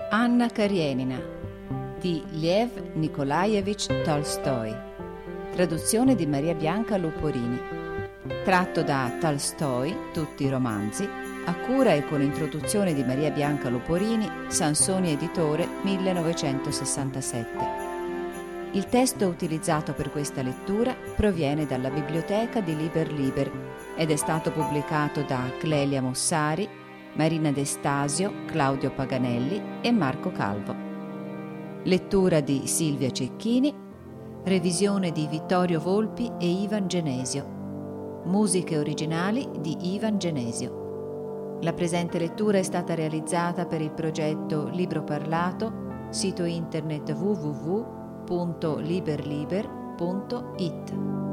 Anna Karenina di Lev Nikolaevich Tolstoi, traduzione di Maria Bianca Luporini, tratto da Tolstoi, tutti i romanzi, a cura e con introduzione di Maria Bianca Luporini, Sansoni Editore, 1967. Il testo utilizzato per questa lettura proviene dalla biblioteca di Liber Liber ed è stato pubblicato da Clelia Mossari, Marina Destasio, Claudio Paganelli e Marco Calvo. Lettura di Silvia Cecchini, revisione di Vittorio Volpi e Ivan Genesio. Musiche originali di Ivan Genesio. La presente lettura è stata realizzata per il progetto Libro Parlato, sito internet www.liberliber.it.